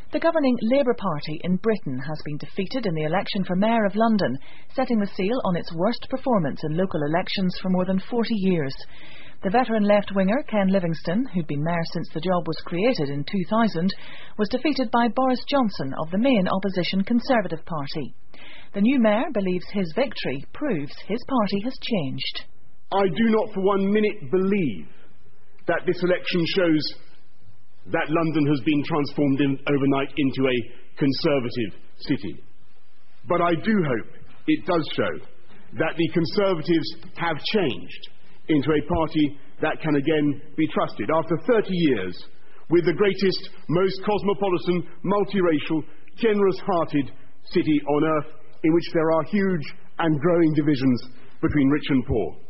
The governing Labour Party in Britain has been defeated in the election for Mayor of London, setting the seal on its worst performance in local elections for more than 40 years. The veteran left-winger Ken Livingstone, who'd been mayor since the job was created in 2000, was defeated by Boris Johnson of the main opposition Conservative Party. The new mayor believes his victory proves his party has changed. I do not for 1 minute believe that this election shows that London has been transformed overnight into a Conservative city. But I do hope it does show that the Conservatives have changed into a party that can again be trusted. After 30 years, with the greatest, most cosmopolitan, multiracial, generous-hearted city on earth, in which there are huge and growing divisions between rich and poor.